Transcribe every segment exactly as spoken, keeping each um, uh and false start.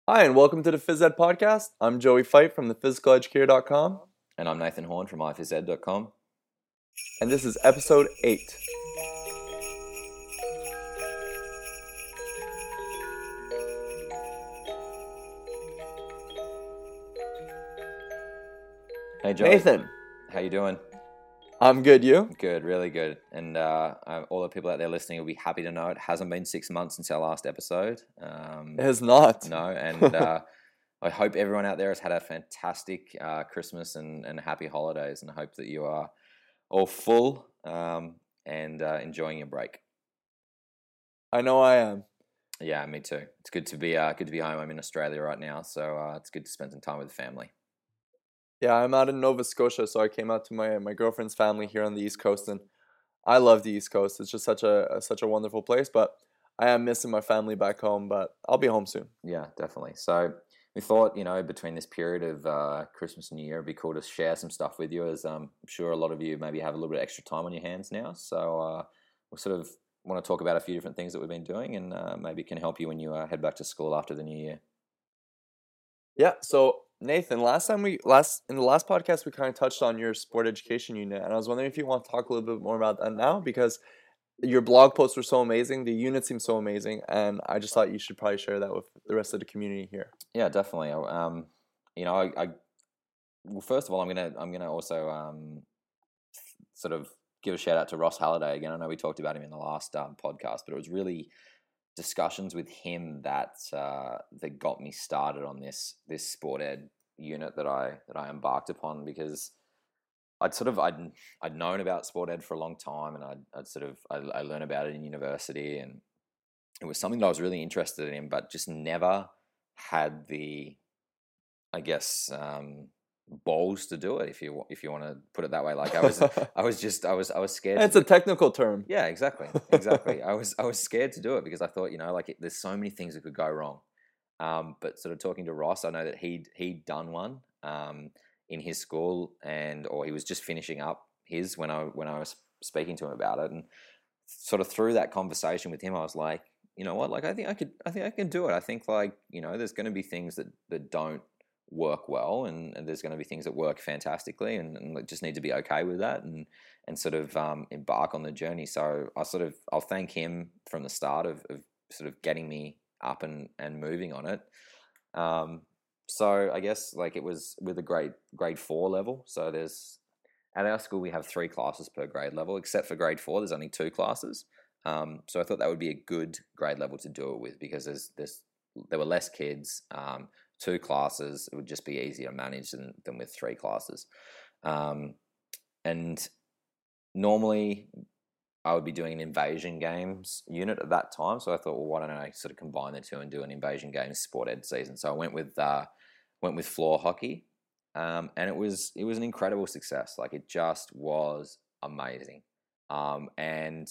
Hi, and welcome to the Phys Ed Podcast. I'm Joey Fight from the physical educator dot com, And I'm Nathan Horn from i phys ed dot com. and this is episode eight. Hey Joey, Nathan, how you doing? I'm good. You? Good, really good. And uh, uh, all the people out there listening will be happy to know it hasn't been six months since our last episode. Um, It has not. no, and uh, I hope everyone out there has had a fantastic uh, Christmas and, and happy holidays, and I hope that you are all full um, and uh, enjoying your break. I know I am. Yeah, me too. It's good to be uh, good to be home. I'm in Australia right now, so uh, it's good to spend some time with the family. Yeah, I'm out in Nova Scotia, so I came out to my my girlfriend's family here on the East Coast, and I love the East Coast. It's just such a such a wonderful place. But I am missing my family back home. But I'll be home soon. Yeah, definitely. So we thought, you know, between this period of uh, Christmas and New Year, it'd be cool to share some stuff with you, as um, I'm sure a lot of you maybe have a little bit of extra time on your hands now. So uh, we sort of want to talk about a few different things that we've been doing, and uh, maybe can help you when you uh, head back to school after the New Year. Yeah. So Nathan, last time we last in the last podcast we kind of touched on your sport education unit, and I was wondering if you want to talk a little bit more about that now because your blog posts were so amazing, the unit seemed so amazing, and I just thought you should probably share that with the rest of the community here. Yeah, definitely. Um, you know, I, I well, first of all, I'm gonna I'm gonna also um, sort of give a shout out to Ross Halliday again. I know we talked about him in the last um, podcast, but it was really discussions with him that uh, that got me started on this this sport ed unit that I that I embarked upon, because I'd sort of I'd I'd known about sport ed for a long time, and I'd, I'd sort of I, I learned about it in university, and it was something that I was really interested in, but just never had the, I guess, um, balls to do it, if you if you want to put it that way. Like I was I was just I was I was scared. It's to a technical term. Yeah, exactly, exactly. I was I was scared to do it because I thought, you know, like it, there's so many things that could go wrong. Um, but sort of talking to Ross, I know that he'd he'd done one um, in his school, and or he was just finishing up his when I when I was speaking to him about it, and sort of through that conversation with him, I was like, you know what, like I think I could I think I can do it. I think, like, you know, there's going to be things that that don't work well, and, and there's going to be things that work fantastically, and, and just need to be okay with that, and and sort of um, embark on the journey. So I sort of I'll thank him from the start of, of sort of getting me up and, and moving on it. Um, so I guess, like, it was with a grade grade four level. So there's at our school we have three classes per grade level, except for grade four. There's only two classes. Um, so I thought that would be a good grade level to do it with, because there's there's there were less kids. Um, two classes, it would just be easier to manage than, than with three classes. Um, and normally I would be doing an invasion games unit at that time. So I thought, well, why don't I sort of combine the two and do an invasion games sport ed season? So I went with uh, went with floor hockey, um, and it was it was an incredible success. Like, it just was amazing, um, and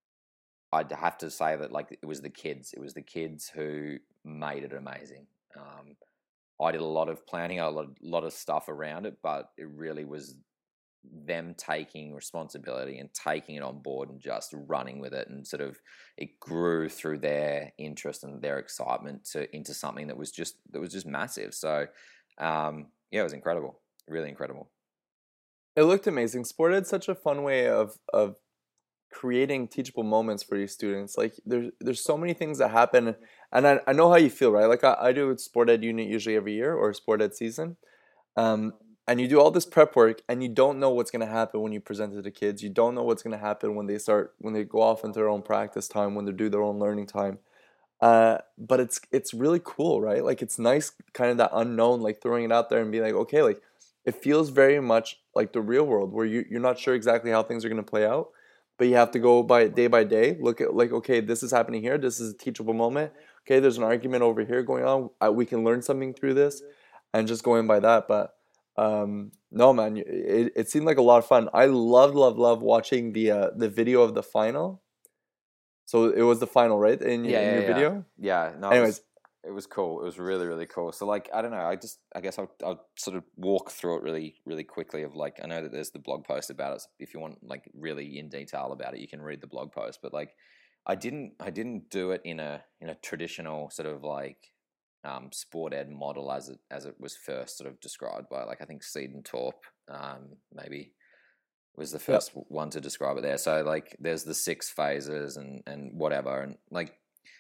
I'd have to say that, like, it was the kids. It was the kids who made it amazing. Um, I did a lot of planning, a lot, lot of stuff around it, but it really was them taking responsibility and taking it on board and just running with it, and sort of it grew through their interest and their excitement to into something that was just that was just massive. So um, yeah, it was incredible, really incredible. It looked amazing. Sport ed's such a fun way of of creating teachable moments for your students. Like there's there's so many things that happen, and I, I know how you feel, right? Like I, I do a sport ed unit usually every year, or a sport ed season. Um, and you do all this prep work, and you don't know what's gonna happen when you present to the kids. You don't know what's gonna happen when they start when they go off into their own practice time, when they do their own learning time. Uh, but it's it's really cool, right? Like it's nice, kind of that unknown, like throwing it out there and be like, okay, like it feels very much like the real world where you you're not sure exactly how things are gonna play out, but you have to go by day by day. Look at like, okay, this is happening here. This is a teachable moment. Okay, there's an argument over here going on. I, we can learn something through this, and just going by that. But um, no, man, it it seemed like a lot of fun. I love love love watching the uh, the video of the final. So it was the final, right? In Yeah, in yeah, your yeah, video. yeah. No, it was Anyways, it was cool. It was really, really cool. So, like, I don't know. I just I guess I'll I'll sort of walk through it really, really quickly. Of, like, I know that there's the blog post about it. If you want, like, really in detail about it, you can read the blog post. But, like, I didn't I didn't do it in a in a traditional sort of, like, um, sport ed model as it as it was first sort of described by, like, I think Seedon-Torp, um, maybe was the Yeah. first one to describe it there. So like there's the six phases and and whatever, and like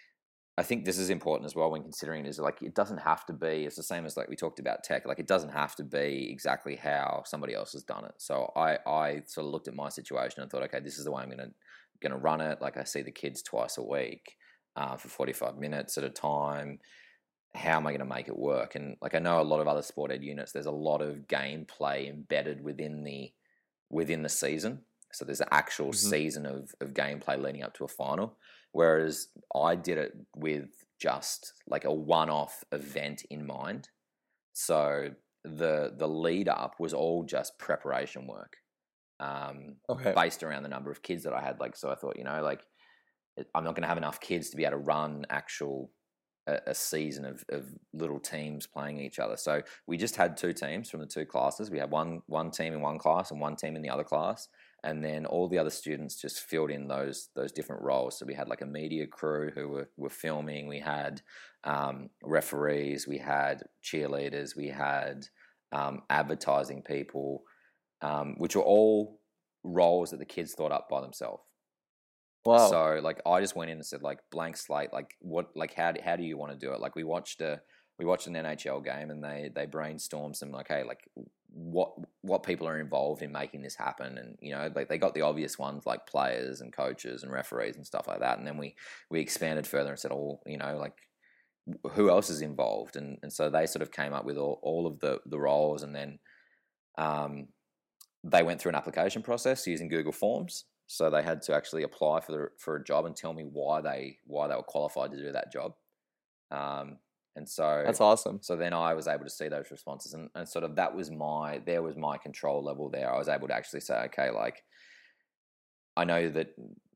I think this is important as well when considering is like it doesn't have to be. It's the same as like we talked about tech. Like it doesn't have to be exactly how somebody else has done it. So I I sort of looked at my situation and thought, okay, this is the way I'm gonna gonna run it. Like I see the kids twice a week uh, for forty-five minutes at a time. How am I going to make it work? And like I know a lot of other sport ed units, there's a lot of gameplay embedded within the within the season. So there's an actual Mm-hmm. season of, of gameplay leading up to a final. Whereas I did it with just like a one-off event in mind. So the the lead up was all just preparation work, um, Okay. based around the number of kids that I had. Like, so I thought, you know, like I'm not going to have enough kids to be able to run actual a, a season of, of little teams playing each other. So we just had two teams from the two classes. We had one one team in one class and one team in the other class, and then all the other students just filled in those those different roles. So we had like a media crew who were, were filming. We had um, referees. We had cheerleaders. We had um, advertising people, um, which were all roles that the kids thought up by themselves. Wow. So like I just went in and said like blank slate, like what, like how do, how do you want to do it? Like we watched a we watched an N H L game and they they brainstormed some like, hey, like what what people are involved in making this happen, and you know like they got the obvious ones like players and coaches and referees and stuff like that, and then we we expanded further and said, oh, you know, like who else is involved, and and so they sort of came up with all, all of the the roles, and then um they went through an application process using Google Forms. So they had to actually apply for the, for a job and tell me why they why they were qualified to do that job. Um, and so That's awesome. So then I was able to see those responses, and, and sort of that was my there was my control level there. I was able to actually say, okay, like I know that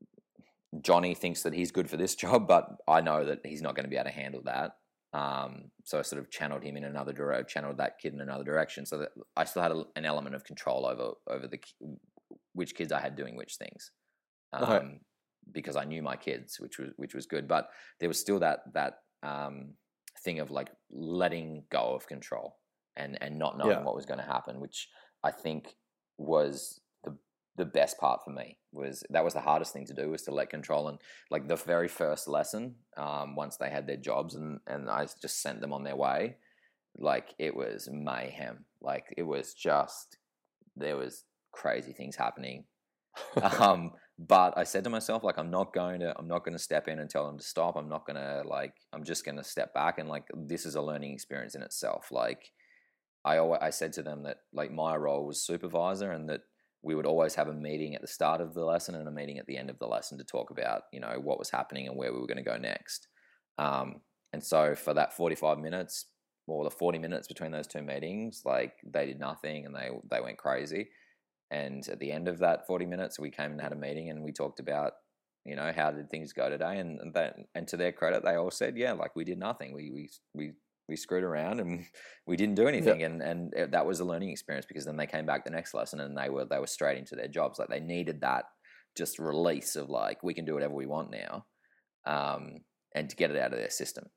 Johnny thinks that he's good for this job, but I know that he's not going to be able to handle that. Um, so I sort of channeled him in another direction, channeled that kid in another direction, so that I still had a, an element of control over over the which kids I had doing which things, um, Okay. because I knew my kids, which was which was good. But there was still that that um, thing of like letting go of control and and not knowing Yeah. what was going to happen, which I think was the the best part for me. Was that was the hardest thing to do, was to let control. And like the very first lesson, um, once they had their jobs and and I just sent them on their way, like it was mayhem. Like it was just there was crazy things happening. Um, but I said to myself, like, I'm not going to, I'm not going to step in and tell them to stop. I'm not going to like, I'm just going to step back, and like, this is a learning experience in itself. Like, I always, I said to them that like my role was supervisor, and that we would always have a meeting at the start of the lesson and a meeting at the end of the lesson to talk about, you know, what was happening and where we were going to go next. Um, and so for that forty-five minutes or the forty minutes between those two meetings, like they did nothing and they they went crazy. And at the end of that forty minutes, we came and had a meeting and we talked about, you know, how did things go today? And and, that, and to their credit, they all said, yeah, like we did nothing. We we we we screwed around and we didn't do anything. Yeah. And and that was a learning experience, because then they came back the next lesson and they were they were straight into their jobs. Like they needed that just release of like, we can do whatever we want now, um, and to get it out of their system.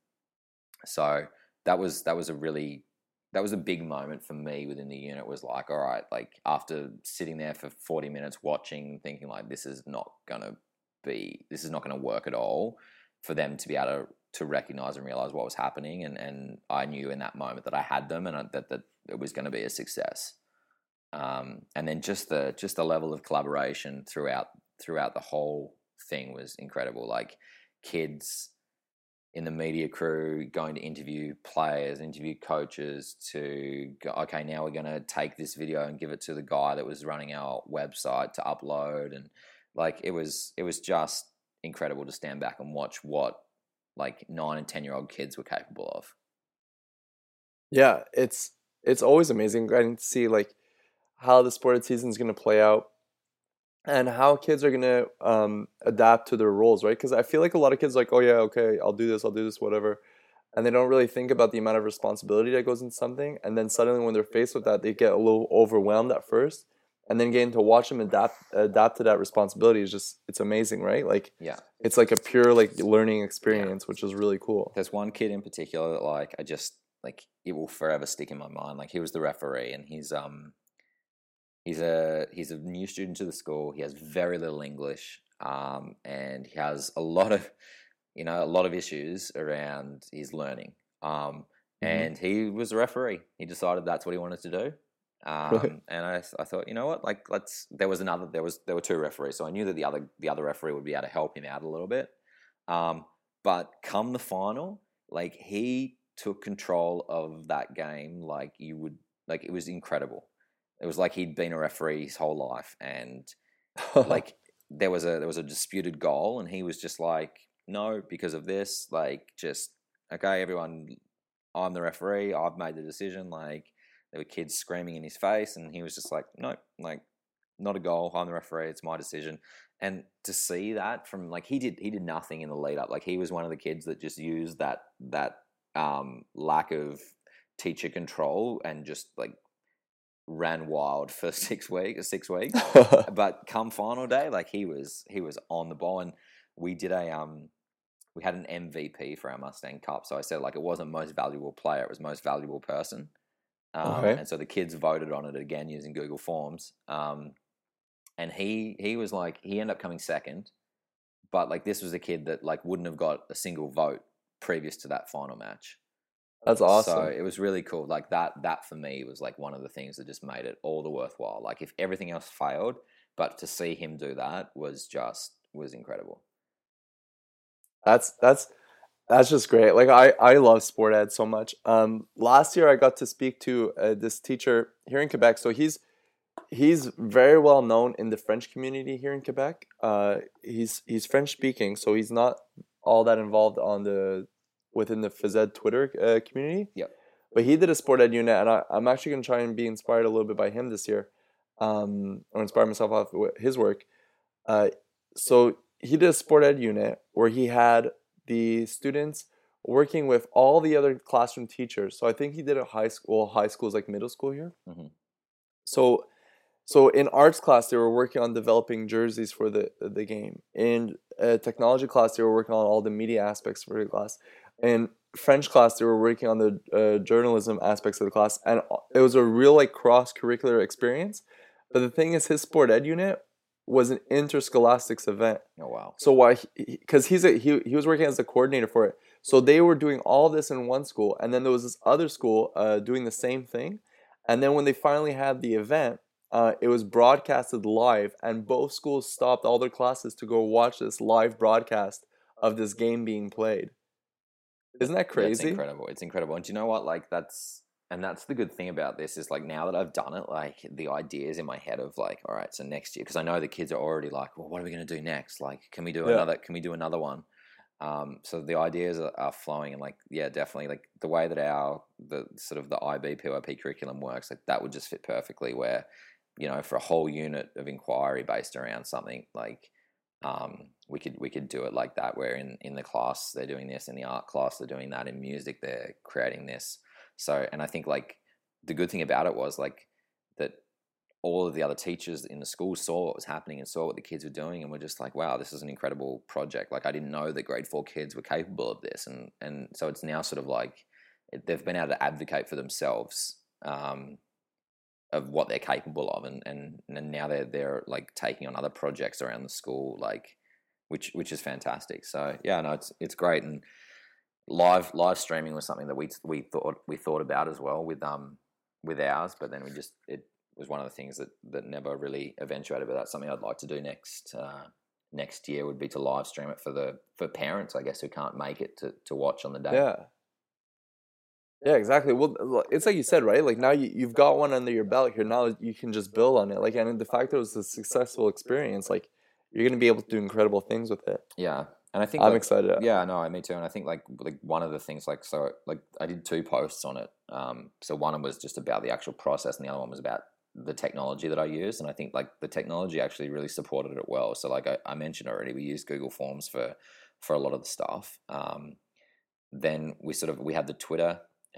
So that was that was a really that was a big moment for me within the unit. Was like, all right, like after sitting there for forty minutes watching, thinking like, this is not going to be, this is not going to work at all, for them to be able to, to recognize and realize what was happening. And, and I knew in that moment that I had them, and I, that, that it was going to be a success. Um, and then just the, just the level of collaboration throughout, throughout the whole thing was incredible. Like kids in the media crew going to interview players, interview coaches, to go, okay, now we're going to take this video and give it to the guy that was running our website to upload. And like, it was, it was just incredible to stand back and watch what like nine and ten year old kids were capable of. Yeah, it's it's always amazing getting to see like how the sported season is going to play out and how kids are going to um, adapt to their roles, right? Because I feel like a lot of kids are like, oh yeah, okay, I'll do this, I'll do this, whatever. And they don't really think about the amount of responsibility that goes into something. And then suddenly when they're faced with that, they get a little overwhelmed at first. and then getting to watch him adapt adapt to that responsibility is just it's amazing, right? Like Yeah. it's like a pure like learning Yeah. experience, which is really cool. There's one kid in particular that like I just like it will forever stick in my mind. Like he was the referee, and he's um he's a he's a new student to the school. He has very little English, um, and he has a lot of you know a lot of issues around his learning. Um, Mhm. and he was a referee. He decided that's what he wanted to do. Um, and I, I thought, you know what, like let's. There was another. There was there were two referees, so I knew that the other the other referee would be able to help him out a little bit. Um, but come the final, like he took control of that game, like you would, like it was incredible. It was like he'd been a referee his whole life, and like there was a there was a disputed goal, and he was just like, no, because of this, like just okay, everyone, I'm the referee, I've made the decision. Like there were kids screaming in his face, and he was just like, no, like not a goal, I'm the referee, it's my decision. And to see that from like he did he did nothing in the lead up. Like he was one of the kids that just used that that um lack of teacher control and just like ran wild for six weeks six weeks. But come final day, like he was he was on the ball. And we did a um we had an M V P for our Mustang Cup. So I said like it wasn't most valuable player, it was most valuable person. Um, Okay. and so the kids voted on it again using Google Forms. Um, and he he was like he ended up coming second, but like this was a kid that like wouldn't have got a single vote previous to that final match. That's So awesome. it was really cool. Like that that for me was like one of the things that just made it all the worthwhile. Like if everything else failed, but to see him do that was just was incredible. That's that's that's just great. Like I I love sport ed so much. Um, last year I got to speak to uh, this teacher here in Quebec. So he's he's very well known in the French community here in Quebec. Uh, he's he's French speaking, so he's not all that involved on the within the phys ed Twitter uh, community. Yep. But he did a sport ed unit, and I, I'm actually gonna try and be inspired a little bit by him this year, um, or inspire myself off of his work. Uh, so he did a sport ed unit where he had the students working with all the other classroom teachers. So I think he did it high school. High school is like middle school here. Mm-hmm. So so in arts class, they were working on developing jerseys for the the game. In uh, technology class, they were working on all the media aspects for the class. In French class, they were working on the uh, journalism aspects of the class, and it was a real like cross curricular experience. But the thing is, his sport ed unit was an interscholastics event. Oh wow! So why? Because he's a he he was working as a coordinator for it. So they were doing all this in one school, and then there was this other school uh, doing the same thing. And then when they finally had the event, uh, it was broadcasted live, and both schools stopped all their classes to go watch this live broadcast of this game being played. Isn't that That's crazy? incredible. It's incredible. And do you know what? Like that's and that's the good thing about this is like now that I've done it, like the ideas in my head of like, all right, so next year, because I know the kids are already like, well, what are we going to do next? Like, can we do Yeah. another? Can we do another one? Um, so the ideas are, are flowing, and like, yeah, definitely, like the way that our the sort of the I B P Y P curriculum works, like that would just fit perfectly. Where, you know, for a whole unit of inquiry based around something like. Um, we could we could do it like that where in, in the class they're doing this, in the art class they're doing that, in music they're creating this. So and I think like the good thing about it was like that all of the other teachers in the school saw what was happening and saw what the kids were doing and were just like, wow, this is an incredible project. Like I didn't know that grade four kids were capable of this. And and so it's now sort of like they've been able to advocate for themselves um, of what they're capable of, and, and and now they're they're like taking on other projects around the school, like which which is fantastic. So yeah, no, it's it's great. And live live streaming was something that we we thought we thought about as well with um with ours, but then we just it was one of the things that that never really eventuated. But that's something I'd like to do next uh, next year would be to live stream it for the for parents, I guess, who can't make it to to watch on the day. Yeah. Yeah, exactly. Well, it's like you said, right? Like now you, you've got one under your belt here. Now you can just build on it. Like, and the fact that it was a successful experience, like you're going to be able to do incredible things with it. Yeah. And I think I'm like, excited. Yeah, no, me too. And I think like like one of the things like so like I did two posts on it. Um, so one was just about the actual process, and the other one was about the technology that I used. And I think like the technology actually really supported it well. So like I, I mentioned already, we used Google Forms for for a lot of the stuff. Um, then we sort of we had the Twitter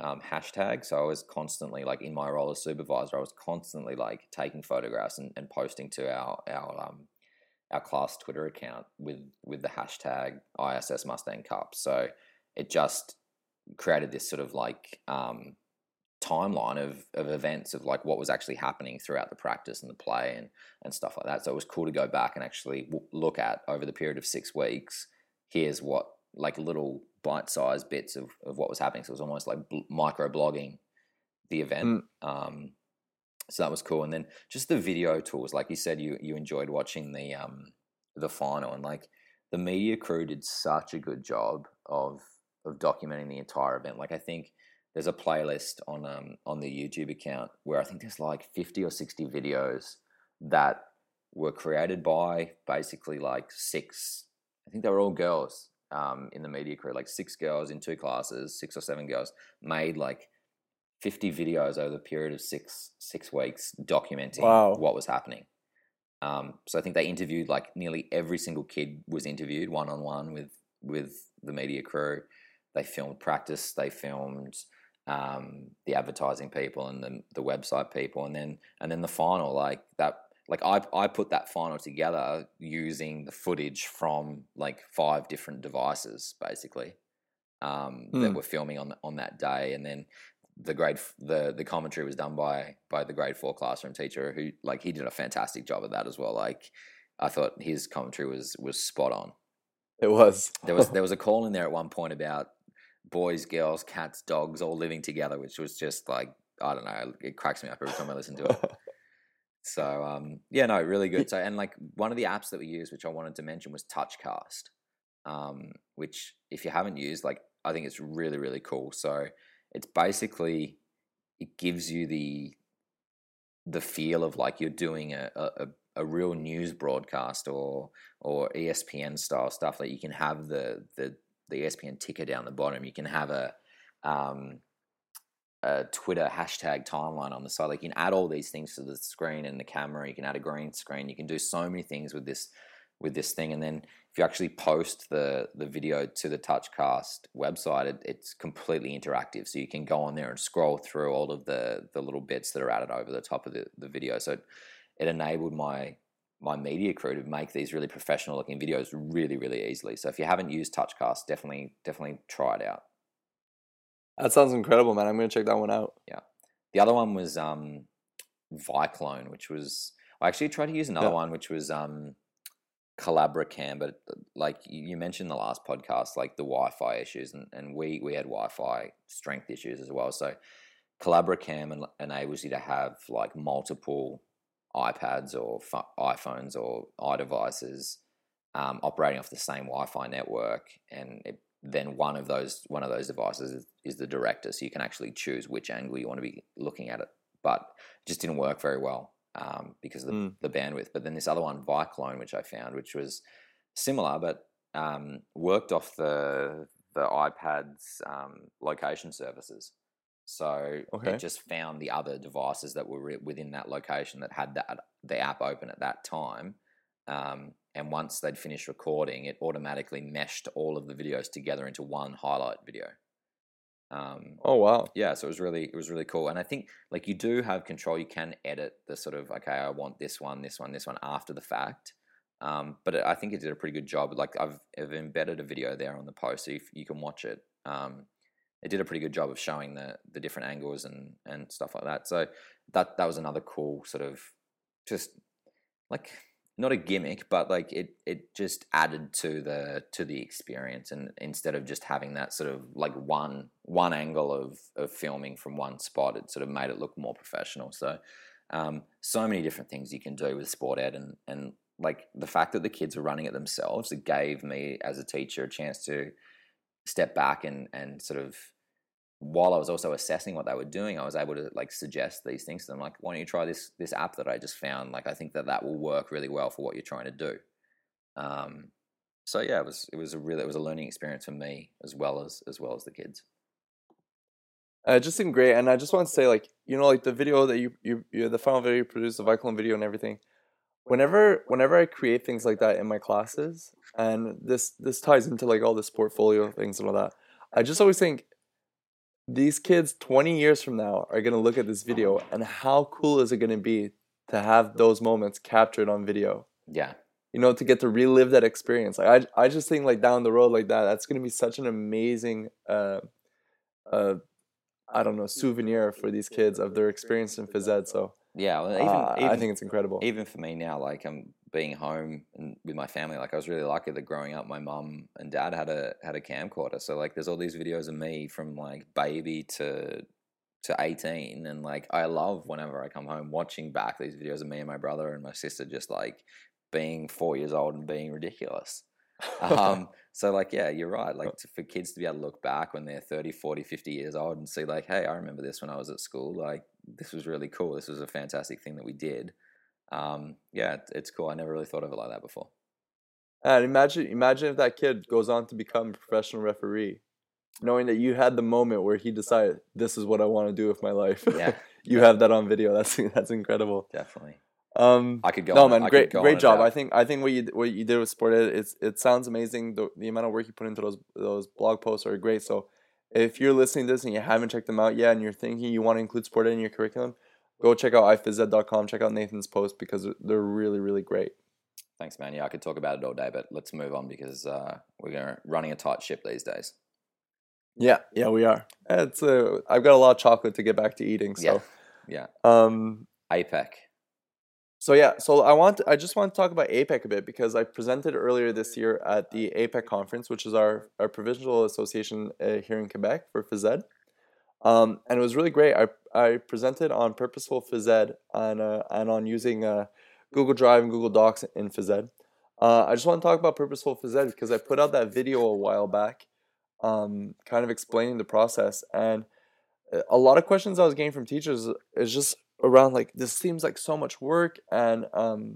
um, hashtag. So I was constantly like in my role as supervisor, I was constantly like taking photographs and, and posting to our our um, our class Twitter account with with the hashtag I S S Mustang Cup. So it just created this sort of like um, timeline of, of events of like what was actually happening throughout the practice and the play and, and stuff like that. So it was cool to go back and actually w- look at over the period of six weeks, here's what like little bite-sized bits of, of what was happening. So it was almost like bl- micro blogging the event. Mm. Um, so that was cool. And then just the video tools, like you said, you, you enjoyed watching the, um, the final, and like the media crew did such a good job of, of documenting the entire event. Like I think there's a playlist on um on the YouTube account where I think there's like fifty or sixty videos that were created by basically like six, I think they were all girls um in the media crew, like six girls in two classes, six or seven girls made like fifty videos over the period of six six weeks documenting Wow. what was happening. Um, so I think they interviewed like nearly every single kid was interviewed one on one with with the media crew. They filmed practice. They filmed um, the advertising people and the the website people, and then and then the final like that. Like I I put that final together using the footage from like five different devices basically um, that Mm. were filming on on that day, and then the grade the the commentary was done by by the grade four classroom teacher who like he did a fantastic job of that as well. Like I thought his commentary was was spot on. It was. There was there was a call in there at one point about boys, girls, cats, dogs all living together, which was just like I don't know, it cracks me up every time I listen to it. So um, yeah, no, really good. So and like one of the apps that we used, which I wanted to mention, was Touchcast, um, which if you haven't used, like I think it's really really cool. So it's basically it gives you the the feel of like you're doing a, a, a real news broadcast or or E S P N style stuff. That you can have the the the E S P N ticker down the bottom. You can have a um, a Twitter hashtag timeline on the side. Like you can add all these things to the screen and the camera. You can add a green screen. You can do so many things with this with this thing. And then if you actually post the the video to the Touchcast website, it, it's completely interactive. So you can go on there and scroll through all of the the little bits that are added over the top of the, the video. So it, it enabled my my media crew to make these really professional looking videos really, really easily. So if you haven't used Touchcast, definitely, definitely try it out. That sounds incredible, man. I'm gonna check that one out. Yeah. The other one was um, Viclone, which was I actually tried to use another Yeah. one, which was um, Collaboracam, but like you mentioned in the last podcast, like the Wi-Fi issues, and, and we we had Wi-Fi strength issues as well. So Collaboracam en- enables you to have like multiple iPads or f- iPhones or iDevices um, operating off the same Wi-Fi network, and it, then one of those one of those devices is, is the director, so you can actually choose which angle you want to be looking at it. But it just didn't work very well um, because of the, Mm. the bandwidth. But then this other one, Viclone, which I found, which was similar but um, worked off the the iPad's um, location services. So Okay. it just found the other devices that were within that location that had that the app open at that time. Um, and once they'd finished recording, it automatically meshed all of the videos together into one highlight video. Um, Oh wow. yeah, so it was really it was really cool. And I think like you do have control. You can edit the sort of okay, I want this one, this one, this one after the fact. Um, but I think it did a pretty good job. Like I've, I've embedded a video there on the post, so you, you can watch it. Um, it did a pretty good job of showing the the different angles and and stuff like that. So that that was another cool sort of just like not a gimmick, but like it it just added to the to the experience. And instead of just having that sort of like one one angle of of filming from one spot, it sort of made it look more professional. So um, so many different things you can do with sport ed, and and like the fact that the kids were running it themselves, it gave me as a teacher a chance to step back and and sort of while I was also assessing what they were doing, I was able to like suggest these things to them. Like, why don't you try this this app that I just found? Like, I think that that will work really well for what you're trying to do. Um, so yeah, it was it was a really it was a learning experience for me as well as as well as the kids. Uh, it just seemed great, and I just want to say, like, you know, like the video that you you, you the final video you produced, the Viclone video and everything. Whenever whenever I create things like that in my classes, and this this ties into like all this portfolio things and all that, I just always think these kids twenty years from now are going to look at this video, and how cool is it going to be to have those moments captured on video? Yeah. You know, to get to relive that experience. Like I, I just think like down the road like that, that's going to be such an amazing, uh, uh, I don't know, souvenir for these kids of their experience in phys ed. So Yeah, well, even, uh, even I think it's incredible. Even for me now, like I'm being home and with my family, like I was really lucky that growing up, my mum and dad had a had a camcorder. So like, there's all these videos of me from like baby to to eighteen, and like I love whenever I come home watching back these videos of me and my brother and my sister just like being four years old and being ridiculous. Um, so like, yeah, you're right. Like to, for kids to be able to look back when they're thirty, forty, fifty years old and see like, hey, I remember this when I was at school. Like this was really cool. This was a fantastic thing that we did. Um, yeah, it's cool. I never really thought of it like that before. And imagine, imagine if that kid goes on to become a professional referee, knowing that you had the moment where he decided, this is what I want to do with my life. Yeah. You have that on video. That's that's incredible. Definitely. Um, I could go. No, on, man, I great, go great job. about... I think I think what you what you did with Sport Ed, it's it sounds amazing. The, the amount of work you put into those those blog posts are great. So if you're listening to this and you haven't checked them out yet, and you're thinking you want to include Sport Ed in your curriculum, go check out i phys ed dot com. Check out Nathan's post because they're really really great. Thanks, man. Yeah, I could talk about it all day, but let's move on because uh, we're gonna running a tight ship these days. Yeah, yeah, we are. It's uh, I've got a lot of chocolate to get back to eating. So yeah, yeah. Um, A P E C. So yeah, so I want to, I just want to talk about A P E C a bit because I presented earlier this year at the A P E C conference, which is our, our provincial association uh, here in Quebec for phys ed. Um, and it was really great. I I presented on purposeful phys ed and uh, and on using uh, Google Drive and Google Docs in phys ed. Uh, I just want to talk about purposeful phys ed because I put out that video a while back, um, kind of explaining the process, and a lot of questions I was getting from teachers is just around like, this seems like so much work, and um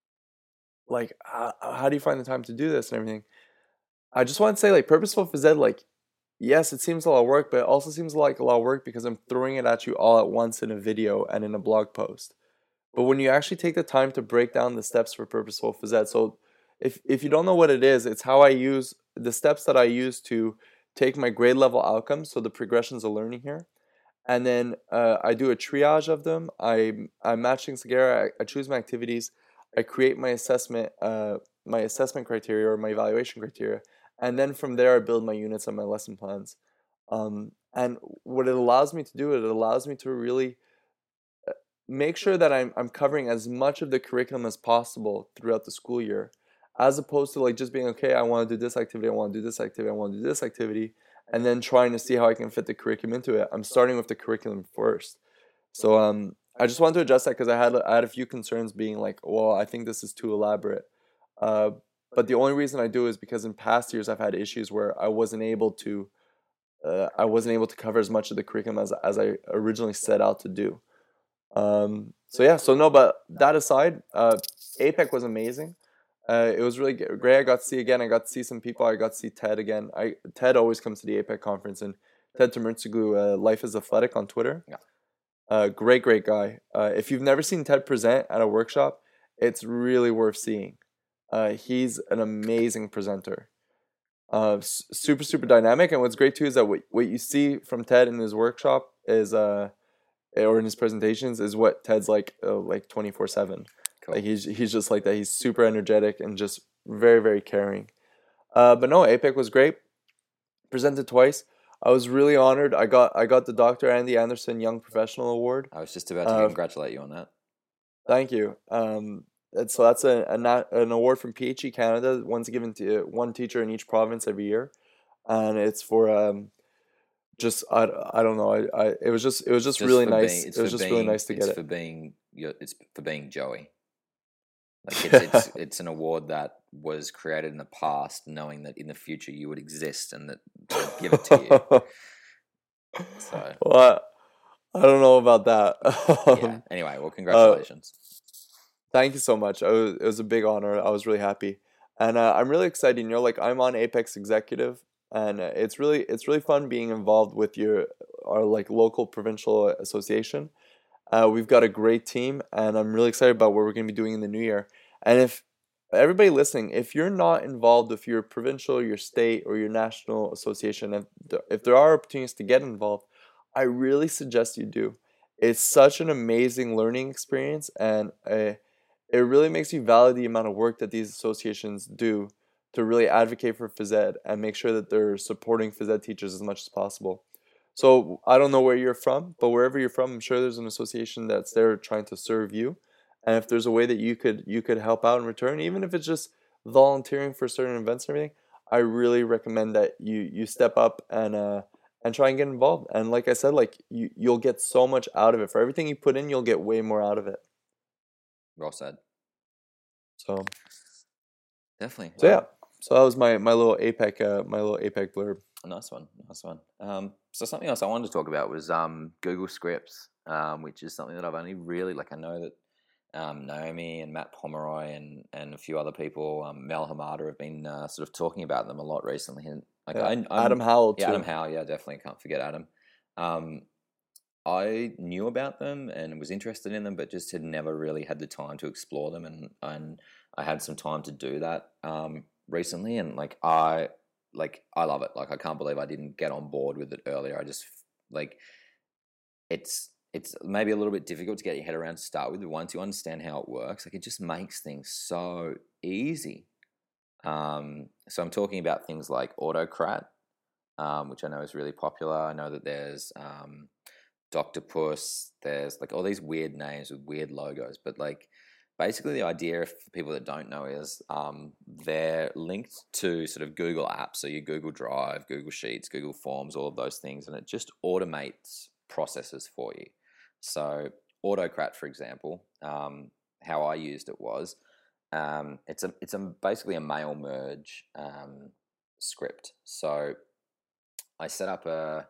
like how, how do you find the time to do this and everything. I just want to say, like, purposeful phys ed, like, yes, it seems a lot of work, but it also seems like a lot of work because I'm throwing it at you all at once in a video and in a blog post. But when you actually take the time to break down the steps for purposeful phys ed, so if if you don't know what it is, it's how I use the steps that I use to take my grade level outcomes, so the progressions of learning here. And then uh, I do a triage of them. I I match things together. I, I choose my activities. I create my assessment uh, my assessment criteria or my evaluation criteria, and then from there I build my units and my lesson plans. Um, and what it allows me to do, it allows me to really make sure that I'm I'm covering as much of the curriculum as possible throughout the school year, as opposed to like just being, okay, I want to do this activity, I want to do this activity, I want to do this activity, and then trying to see how I can fit the curriculum into it. I'm starting with the curriculum first. So um, I just wanted to address that because I had I had a few concerns being like, well, I think this is too elaborate. Uh, but the only reason I do is because in past years I've had issues where I wasn't able to uh, I wasn't able to cover as much of the curriculum as as I originally set out to do. Um, so yeah, so no, but that aside, uh, A P E C was amazing. Uh, it was really great. I got to see again. I got to see some people. I got to see Ted again. I Ted always comes to the A P E C conference, and Ted Tamirtsuglu, uh, Life is Athletic on Twitter. Yeah. Uh, great, great guy. Uh, if you've never seen Ted present at a workshop, it's really worth seeing. Uh, he's an amazing presenter. Uh, super, super dynamic. And what's great too is that what, what you see from Ted in his workshop is, uh, or in his presentations, is what Ted's like, uh, like twenty-four seven. Cool. Like he's he's just like that. He's super energetic and just very, very caring. Uh, but no, A P E C was great. Presented twice. I was really honored. I got I got the Doctor Andy Anderson Young Professional Award. I was just about to uh, congratulate you on that. Thank you. Um, and so that's a, a an award from PhD Canada. One's given to one teacher in each province every year, and it's for um, just I, I don't know. I, I it was just it was just, just really nice. Being, it was just being, really nice to get it. It's for being it's for being Joey. Like it's, it's it's an award that was created in the past, knowing that in the future you would exist, and that to give it to you. So, well, I, I don't know about that. Yeah. Anyway, well, congratulations. Uh, thank you so much. I was, it was a big honor. I was really happy, and uh, I'm really excited. You know, like I'm on A P E C Executive, and uh, it's really it's really fun being involved with your our like local provincial association. Uh, we've got a great team, and I'm really excited about what we're going to be doing in the new year. And if everybody listening, if you're not involved with your provincial, your state, or your national association, if, if there are opportunities to get involved, I really suggest you do. It's such an amazing learning experience, and uh, it really makes you value the amount of work that these associations do to really advocate for phys ed and make sure that they're supporting phys ed teachers as much as possible. So I don't know where you're from, but wherever you're from, I'm sure there's an association that's there trying to serve you. And if there's a way that you could you could help out in return, even if it's just volunteering for certain events and everything, I really recommend that you you step up and uh and try and get involved. And like I said, like you you'll get so much out of it. For everything you put in, you'll get way more out of it. Well said. So Definitely. so yeah. Well, So that was my my little A PEC uh my little A PEC blurb. a nice one. Nice one. Um, so something else I wanted to talk about was um, Google Scripts, um, which is something that I've only really like. I know that um, Naomi and Matt Pomeroy and and a few other people, um, Mel Hamada, have been uh, sort of talking about them a lot recently. And like Yeah. I, I'm, Adam Howell yeah, too. Adam Howell, yeah, definitely can't forget Adam. Um, I knew about them and was interested in them, but just had never really had the time to explore them, and and I had some time to do that um, recently, and like I like I love it. Like I can't believe I didn't get on board with it earlier. I just like it's it's maybe a little bit difficult to get your head around to start with, but once you understand how it works, like it just makes things so easy. Um, so I'm talking about things like Autocrat, um, which I know is really popular. I know that there's um, Doctopus. There's like all these weird names with weird logos, but like basically the idea, for people that don't know, is um, they're linked to sort of Google Apps. So your Google Drive, Google Sheets, Google Forms, all of those things, and it just automates processes for you. So Autocrat, for example, um, how I used it was um, it's a it's a basically a mail merge um, script. So I set up a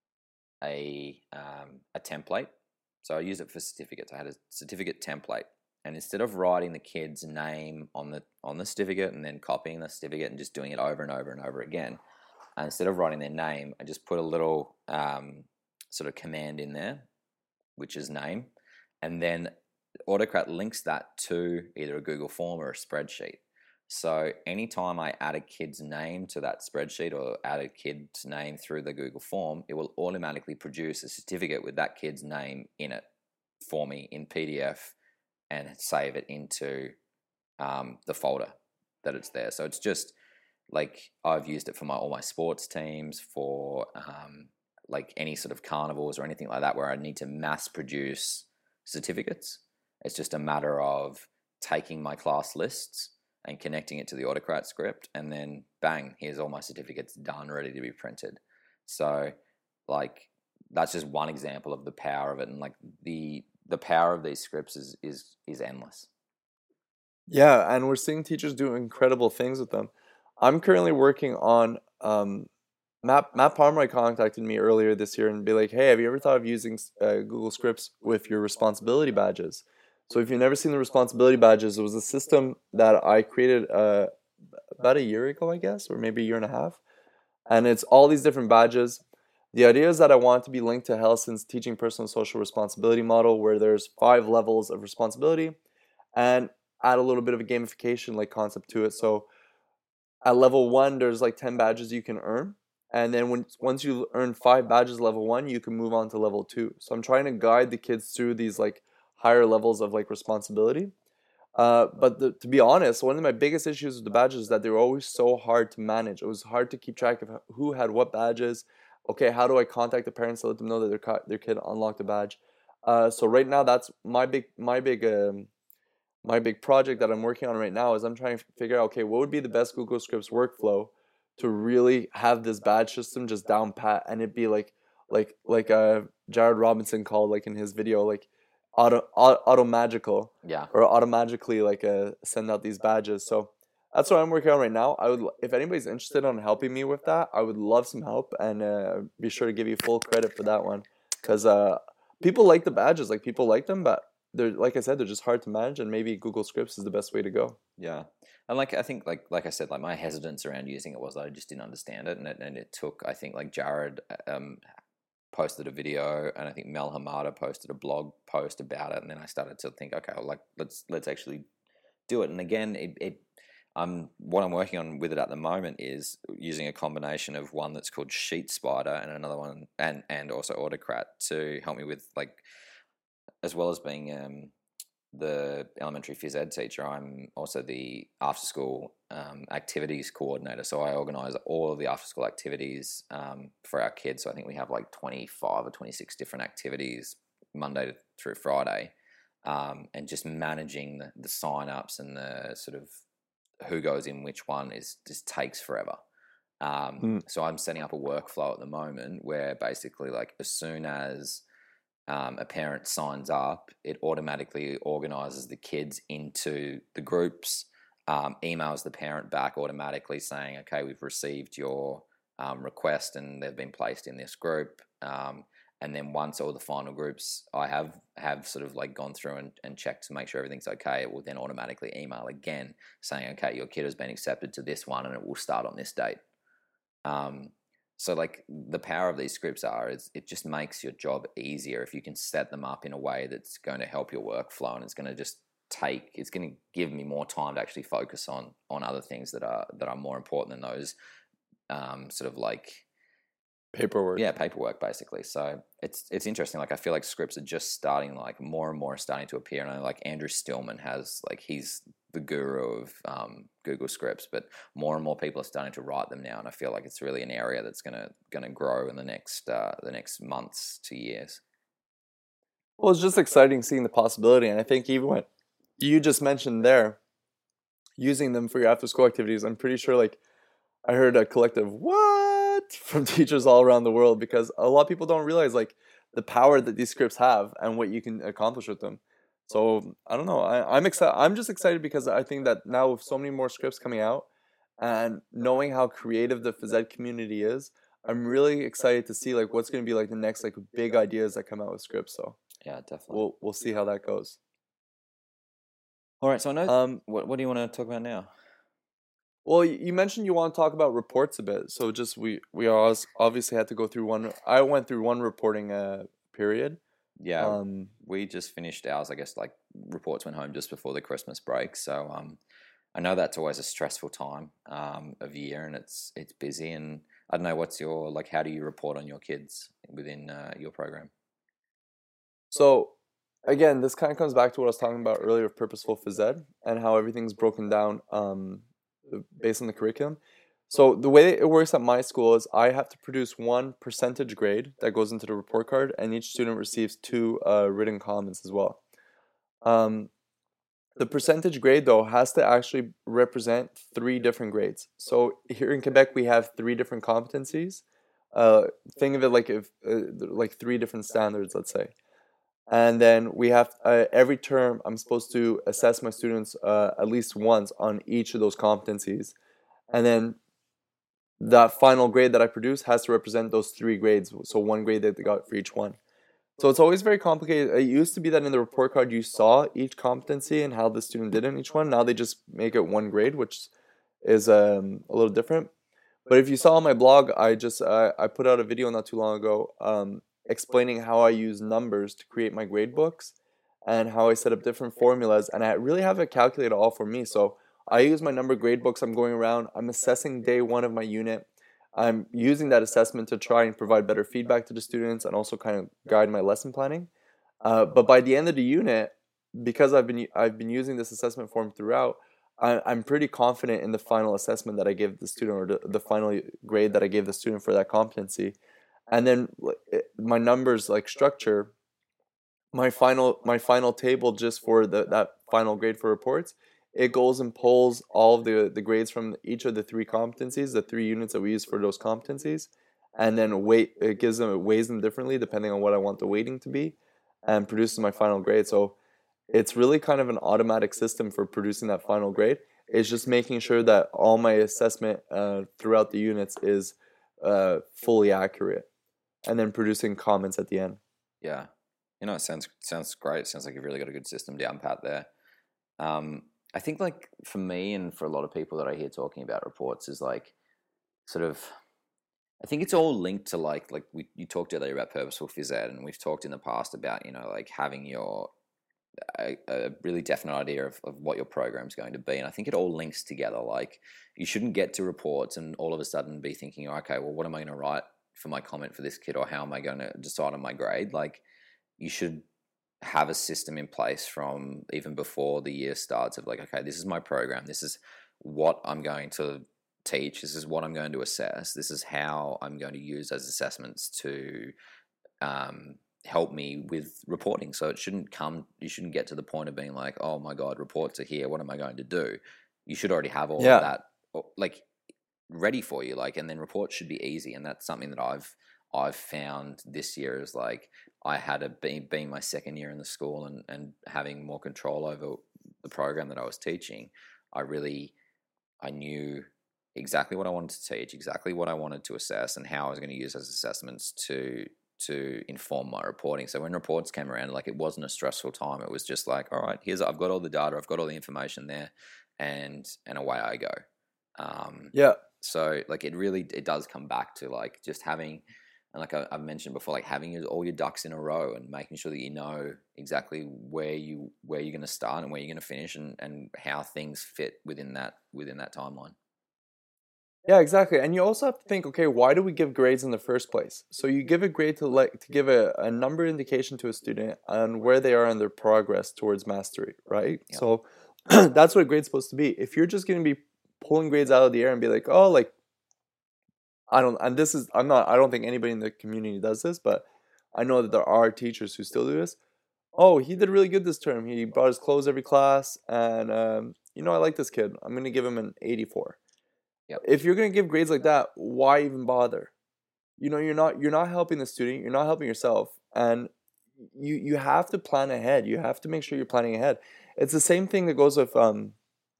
a um, a template. So I used it for certificates. I had a certificate template, and instead of writing the kid's name on the on the certificate and then copying the certificate and just doing it over and over and over again, uh, instead of writing their name, I just put a little um, sort of command in there, which is name, and then Autocrat links that to either a Google form or a spreadsheet. So anytime I add a kid's name to that spreadsheet or add a kid's name through the Google form, it will automatically produce a certificate with that kid's name in it for me in P D F and save it into um, the folder that it's there. So it's just like I've used it for my all my sports teams, for um, like any sort of carnivals or anything like that where I need to mass produce certificates. It's just a matter of taking my class lists and connecting it to the Autocrat script, and then bang, here's all my certificates done, ready to be printed. So like that's just one example of the power of it, and like the the power of these scripts is is is endless. Yeah, and we're seeing teachers do incredible things with them. I'm currently working on um, Matt Matt Pomeroy contacted me earlier this year and be like, "Hey, have you ever thought of using uh, Google Scripts with your responsibility badges?" So if you've never seen the responsibility badges, it was a system that I created uh, about a year ago, I guess, or maybe a year and a half, and it's all these different badges. The idea is that I want it to be linked to Hellison's teaching personal social responsibility model, where there's five levels of responsibility, and add a little bit of a gamification like concept to it. So at level one, there's like ten badges you can earn. And then when once you earn five badges level one, you can move on to level two. So I'm trying to guide the kids through these like higher levels of like responsibility. Uh, but the, to be honest, one of my biggest issues with the badges is that they were always so hard to manage. It was hard to keep track of who had what badges. Okay, how do I contact the parents to let them know that their their kid unlocked a badge? Uh, so right now, that's my big my big um, my big project that I'm working on right now is I'm trying to figure out, okay, what would be the best Google Scripts workflow to really have this badge system just down pat, and it be like like like uh Jared Robinson called like in his video, like auto auto, auto magical Yeah. or automatically like uh send out these badges. So that's what I'm working on right now. I would, if anybody's interested on helping me with that, I would love some help, and uh, be sure to give you full credit for that one, because uh people like the badges, like people like them, but they're, like I said, they're just hard to manage, and maybe Google Scripts is the best way to go. Yeah, and like I think, like like I said, like my hesitance around using it was that I just didn't understand it, and it and it took, I think, like Jared um, posted a video, and I think Mel Hamada posted a blog post about it, and then I started to think, okay, well, like let's let's actually do it. And again, it, it I'm what I'm working on with it at the moment is using a combination of one that's called Sheet Spider and another one, and and also Autocrat to help me with, like, as well as being um, the elementary phys ed teacher, I'm also the after school um, activities coordinator. So I organize all of the after school activities um, for our kids. So I think we have like twenty-five or twenty-six different activities Monday through Friday, um, and just managing the, the sign ups and the sort of who goes in which one is just takes forever. Um, Mm. so I'm setting up a workflow at the moment where basically, like, as soon as um, a parent signs up, it automatically organizes the kids into the groups, um, emails the parent back automatically saying, okay, we've received your um, request and they've been placed in this group. Um, and then once all the final groups I have have sort of like gone through and, and checked to make sure everything's okay, it will then automatically email again saying, okay, your kid has been accepted to this one and it will start on this date. Um, so like the power of these scripts are is it just makes your job easier if you can set them up in a way that's going to help your workflow, and it's going to just take it's going to give me more time to actually focus on on other things that are that are more important than those um, sort of like Paperwork. yeah paperwork basically. So it's it's interesting. Like I feel like scripts are just starting, like more and more are starting to appear, and I know like Andrew Stillman has, like, he's the guru of um, Google Scripts, but more and more people are starting to write them now, and I feel like it's really an area that's gonna gonna grow in the next uh, the next months to years. Well, it's just exciting seeing the possibility, and I think even what you just mentioned there, using them for your after school activities, I'm pretty sure like I heard a collective what from teachers all around the world, because a lot of people don't realize like the power that these scripts have and what you can accomplish with them. So I don't know. I, I'm excited. I'm just excited because I think that now with so many more scripts coming out and knowing how creative the phys ed community is, I'm really excited to see like what's going to be like the next like big ideas that come out with scripts. So Yeah, definitely. we'll we'll see how that goes. All right, so I know. Um, What what do you want to talk about now? Well, y- you mentioned you want to talk about reports a bit. So just we we always obviously had to go through one. I went through one reporting uh period. Yeah, Um, we just finished ours. I guess like reports went home just before the Christmas break, so um, I know that's always a stressful time um, of year, and it's it's busy. And I don't know, what's your, like, how do you report on your kids within uh, your program? so again, this kind of comes back to what I was talking about earlier of purposeful phys ed and how everything's broken down um based on the curriculum. So the way it works at my school is I have to produce one percentage grade that goes into the report card, and each student receives two uh, written comments as well. Um, The percentage grade, though, has to actually represent three different grades. So here in Quebec, we have three different competencies. Uh, think of it like if uh, like three different standards, let's say. And then we have uh, every term I'm supposed to assess my students uh, at least once on each of those competencies. And then that final grade that I produce has to represent those three grades. So one grade that they got for each one. So it's always very complicated. It used to be that in the report card you saw each competency and how the student did in each one. Now they just make it one grade, which is um, a little different. But if you saw on my blog, I just uh, I put out a video not too long ago um, explaining how I use numbers to create my grade books and how I set up different formulas. And I really have it calculated all for me. So I use my number grade books. I'm going around. I'm assessing day one of my unit. I'm using that assessment to try and provide better feedback to the students and also kind of guide my lesson planning. Uh, but by the end of the unit, because I've been I've been using this assessment form throughout, I, I'm pretty confident in the final assessment that I gave the student, or the, the final grade that I gave the student for that competency. And then my numbers like structure, my final my final table just for the that final grade for reports, it goes and pulls all of the the grades from each of the three competencies, the three units that we use for those competencies, and then weight it gives them it weighs them differently depending on what I want the weighting to be, and produces my final grade. So it's really kind of an automatic system for producing that final grade. It's just making sure that all my assessment uh, throughout the units is uh, fully accurate, and then producing comments at the end. Yeah, you know, it sounds sounds great. It sounds like you've really got a good system down pat there. Um, I think, like, for me and for a lot of people that I hear talking about reports is like sort of, I think it's all linked to like like we you talked earlier about purposeful phys ed, and we've talked in the past about, you know, like having your a, a really definite idea of, of what your program's going to be. And I think it all links together. Like, you shouldn't get to reports and all of a sudden be thinking, okay, well, what am I going to write for my comment for this kid, or how am I going to decide on my grade? Like, you should have a system in place from even before the year starts of like, okay, this is my program. This is what I'm going to teach. This is what I'm going to assess. This is how I'm going to use those assessments to um, help me with reporting. So it shouldn't come, you shouldn't get to the point of being like, oh my God, reports are here. What am I going to do? You should already have all Yeah. of that like ready for you. Like, and then reports should be easy. And that's something that I've, I've found this year is like, I had a being, being my second year in the school and, and having more control over the program that I was teaching. I really, I knew exactly what I wanted to teach, exactly what I wanted to assess, and how I was going to use those assessments to to inform my reporting. So when reports came around, like, it wasn't a stressful time. It was just like, all right, here's, I've got all the data, I've got all the information there, and and away I go. Um, Yeah. so like it really it does come back to like just having, and like I, I've mentioned before, like having your, all your ducks in a row and making sure that you know exactly where you where you're going to start and where you're going to finish, and and how things fit within that within that timeline. Yeah, exactly. And you also have to think, okay, why do we give grades in the first place? So you give a grade to like to give a, a number indication to a student on where they are in their progress towards mastery, right? Yeah. So that's what a grade's supposed to be. If you're just going to be pulling grades out of the air and be like, oh, like, I don't, and this is, I'm not, I don't think anybody in the community does this, but I know that there are teachers who still do this. Oh, he did really good this term. He brought his clothes every class, and um, you know, I like this kid. I'm going to give him an eighty-four. Yep. If you're going to give grades like that, why even bother? You know, you're not you're not helping the student, you're not helping yourself, and you you have to plan ahead. You have to make sure you're planning ahead. It's the same thing that goes with um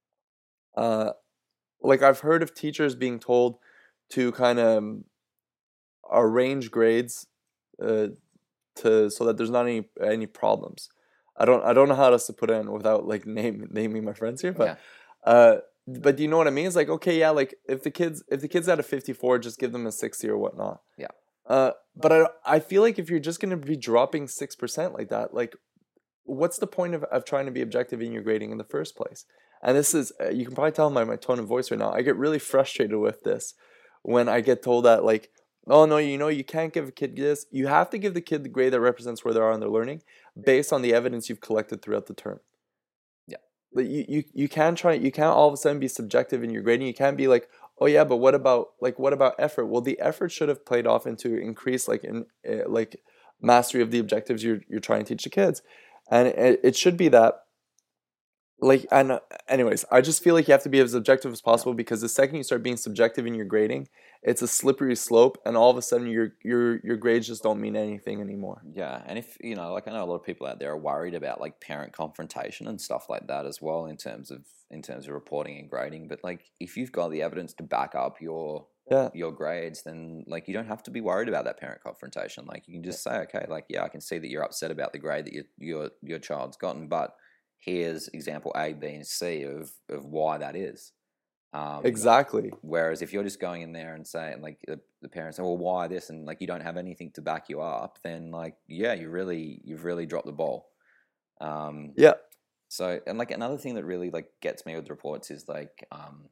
uh like I've heard of teachers being told to kind of arrange grades uh to so that there's not any any problems. I don't I don't know how else to put it in without like name naming my friends here, but Yeah. uh but do you know what I mean? It's like, okay, yeah, like if the kids if the kids at a fifty-four, just give them a sixty or whatnot. Yeah. Uh, but I I feel like if you're just gonna be dropping six percent like that, like, what's the point of, of trying to be objective in your grading in the first place? And this is uh, you can probably tell by my tone of voice right now. I get really frustrated with this when I get told that like, oh no, you know, you can't give a kid this. You have to give the kid the grade that represents where they are in their learning based on the evidence you've collected throughout the term. But you, you you can't try you can't all of a sudden be subjective in your grading. You can't be like, oh yeah, but what about like what about effort? Well, the effort should have played off into increase like in uh, like mastery of the objectives you're you're trying to teach the kids, and it, it should be that. Like, and uh, anyways, I just feel like you have to be as objective as possible, because the second you start being subjective in your grading, it's a slippery slope, and all of a sudden your your your grades just don't mean anything anymore. Yeah, and if you know, like I know a lot of people out there are worried about like parent confrontation and stuff like that as well in terms of in terms of reporting and grading. But like, if you've got the evidence to back up your Yeah. your grades, then like you don't have to be worried about that parent confrontation. Like you can just say, okay, like yeah, I can see that you're upset about the grade that your your your child's gotten, but here's example A, B, and C of of why that is. Um, Exactly. Whereas if you're just going in there and saying like the, the parents say, well, why this, and like you don't have anything to back you up, then like yeah, you really you've really dropped the ball. Um, Yeah. So and like another thing that really like gets me with reports is like um,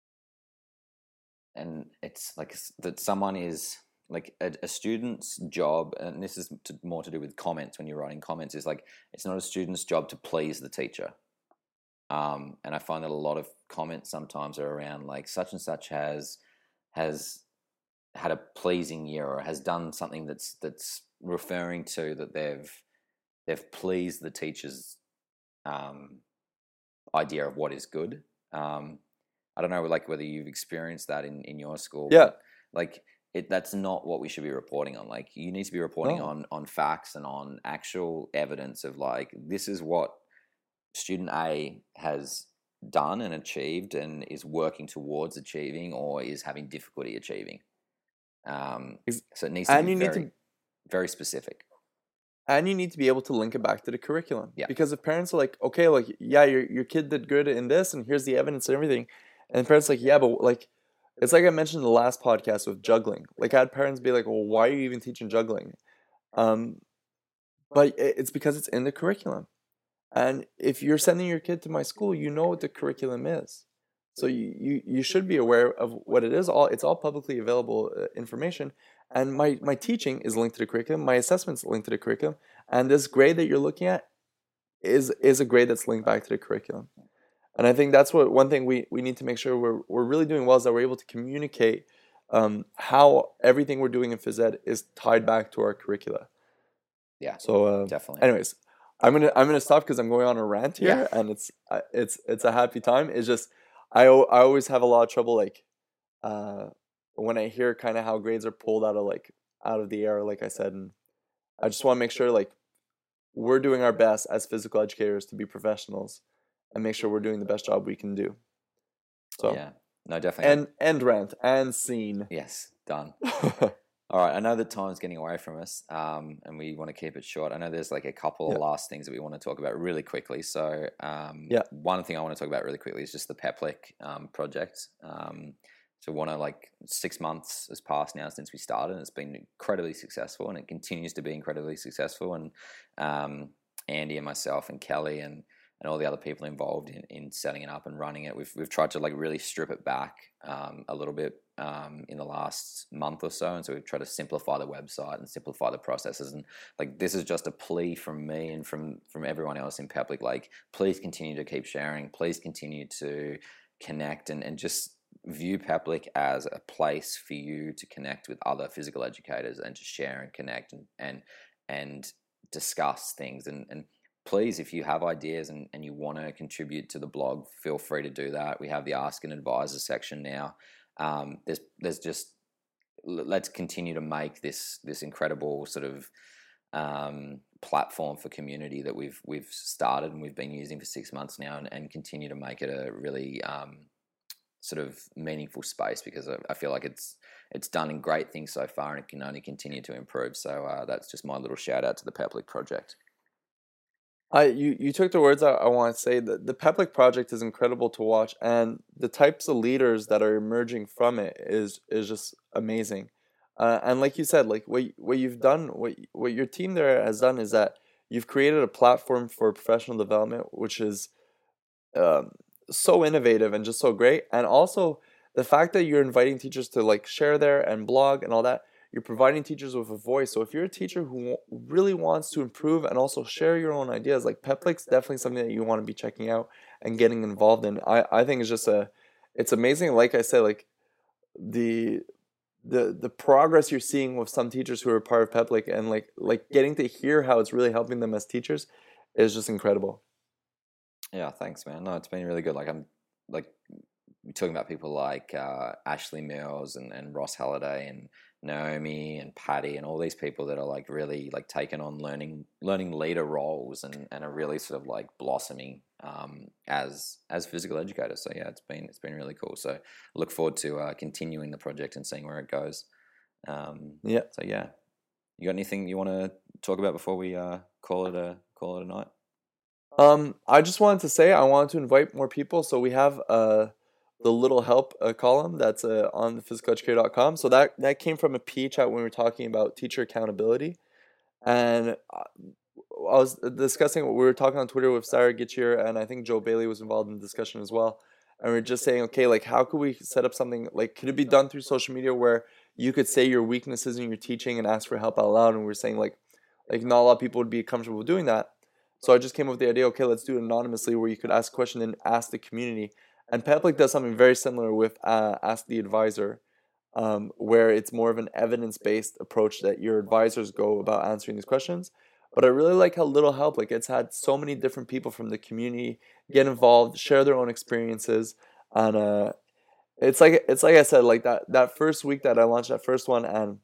and it's like that someone is like a, a student's job, and this is to, more to do with comments when you're writing comments, is like it's not a student's job to please the teacher. Um, and I find that a lot of comments sometimes are around like such and such has has had a pleasing year, or has done something that's that's referring to that they've they've pleased the teacher's um, idea of what is good. Um, I don't know, like whether you've experienced that in, in your school. Yeah. But like it, that's not what we should be reporting on. Like you need to be reporting No. on on facts and on actual evidence of like this is what student A has done and achieved and is working towards achieving or is having difficulty achieving. Um, so it needs to And be you need very, to very specific. and you need to be able to link it back to the curriculum. Yeah. Because if parents are like, okay, like, yeah, your your kid did good in this, and here's the evidence and everything, and parents are like, yeah, but like, it's like I mentioned in the last podcast with juggling. Like I had parents be like, well, why are you even teaching juggling? Um, but it- it's because it's in the curriculum. And if you're sending your kid to my school, you know what the curriculum is. So you, you, you should be aware of what it is. All It's all publicly available uh, information. And my, my teaching is linked to the curriculum. My assessment's linked to the curriculum. And this grade that you're looking at is is a grade that's linked back to the curriculum. And I think that's what one thing we, we need to make sure we're we're really doing well is that we're able to communicate um, how everything we're doing in phys ed is tied back to our curricula. Yeah, So uh, definitely. anyways, I'm gonna I'm gonna stop because I'm going on a rant here, Yeah. and it's uh, it's it's a happy time. It's just I al- I always have a lot of trouble like uh, when I hear kind of how grades are pulled out of like out of the air, like I said, and I just want to make sure like we're doing our best as physical educators to be professionals and make sure we're doing the best job we can do. So Yeah, no, definitely. and and rant and scene. Yes, done. All right, I know that time's getting away from us, um, and we want to keep it short. I know there's like a couple Yeah. of last things that we want to talk about really quickly. So, um, Yeah. one thing I want to talk about really quickly is just the Peplic um, project. Um, so, one of like six months has passed now since we started, and it's been incredibly successful, and it continues to be incredibly successful. And um, Andy and myself and Kelly and and all the other people involved in, in setting it up and running it, we've we've tried to like really strip it back um, a little bit um, in the last month or so, and so we've tried to simplify the website and simplify the processes. And like this is just a plea from me and from from everyone else in Peplic. Like, please continue to keep sharing. Please continue to connect and and just view Peplic as a place for you to connect with other physical educators and to share and connect and and and discuss things and and please, if you have ideas and, and you want to contribute to the blog, feel free to do that. We have the Ask an Advisor section now. Um, there's there's just let's continue to make this this incredible sort of um, platform for community that we've we've started and we've been using for six months now, and, and continue to make it a really um, sort of meaningful space, because I, I feel like it's it's done great things so far and it can only continue to improve. So uh, that's just my little shout out to the Peplic project. I you, you took the words I, I want to say. that the Peplic project is incredible to watch, and the types of leaders that are emerging from it is is just amazing. Uh, and like you said, like what what you've done, what what your team there has done is that you've created a platform for professional development, which is um, so innovative and just so great. And also the fact that you're inviting teachers to like share there and blog and all that, you're providing teachers with a voice. So if you're a teacher who really wants to improve and also share your own ideas, like Peplic's definitely something that you want to be checking out and getting involved in. I, I think it's just a, it's amazing. Like I said, like the, the, the progress you're seeing with some teachers who are part of Peplic and like, like getting to hear how it's really helping them as teachers is just incredible. Yeah, thanks, man. No, it's been really good. Like I'm like talking about people like uh, Ashley Mills and, and Ross Halliday and Naomi and Patty and all these people that are like really like taking on learning learning leader roles and, and are really sort of like blossoming um, as as physical educators. So yeah, it's been it's been really cool. So look forward to uh, continuing the project and seeing where it goes. Um, Yeah. So yeah, you got anything you want to talk about before we uh, call it a call it a night? Um, I just wanted to say I wanted to invite more people. So we have uh the Little Help uh, column that's uh, on the physical educator dot com. So that that came from a P chat when we were talking about teacher accountability, and I was discussing what we were talking on Twitter with Sarah Gitchier, and I think Joe Bailey was involved in the discussion as well. And we are just saying, okay, like how could we set up something like could it be done through social media where you could say your weaknesses in your teaching and ask for help out loud? And we were saying like like not a lot of people would be comfortable with doing that. So I just came up with the idea, okay, let's do it anonymously where you could ask a question and ask the community. And Peplic does something very similar with uh, Ask the Advisor, um, where it's more of an evidence-based approach that your advisors go about answering these questions. But I really like how Little Help, like it's had so many different people from the community get involved, share their own experiences. And uh, it's like it's like I said, like that, that first week that I launched that first one and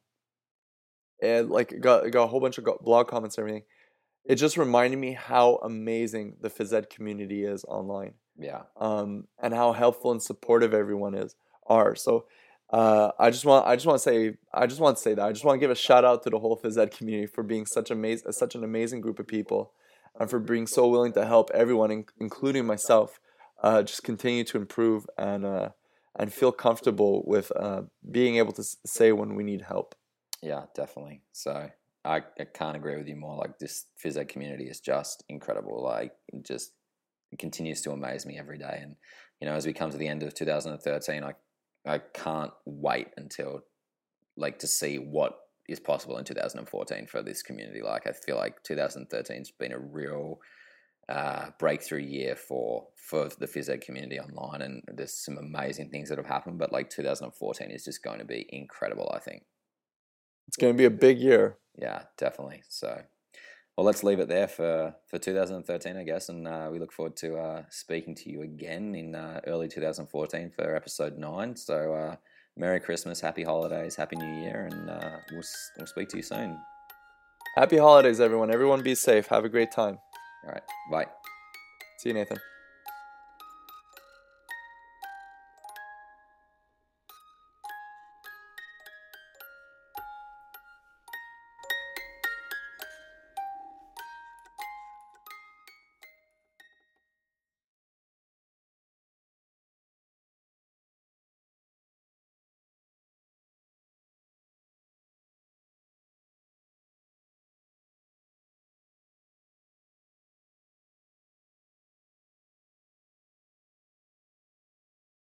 it like got, got a whole bunch of blog comments and everything. It just reminded me how amazing the phys ed community is online. Yeah. Um, and how helpful and supportive everyone is are. So uh, I just want I just want to say I just want to say that I just want to give a shout out to the whole phys ed community for being such amazing such an amazing group of people, and for being so willing to help everyone, in, including myself, uh, just continue to improve and uh, and feel comfortable with uh, being able to say when we need help. Yeah, definitely. So I, I can't agree with you more. Like this phys ed community is just incredible. Like it just it continues to amaze me every day. And you know, as we come to the end of two thousand thirteen, I I can't wait until like to see what is possible in two thousand fourteen for this community. Like I feel like two thousand thirteen's been a real uh, breakthrough year for for the phys ed community online, and there's some amazing things that have happened. But like two thousand fourteen is just going to be incredible, I think. It's going to be a big year. Yeah, definitely. So, well, let's leave it there for, for two thousand thirteen, I guess, and uh, we look forward to uh, speaking to you again in uh, early two thousand fourteen for episode nine. So, uh, Merry Christmas, Happy Holidays, Happy New Year, and uh, we'll we'll speak to you soon. Happy holidays, everyone. Everyone be safe. Have a great time. All right, bye. See you, Nathan.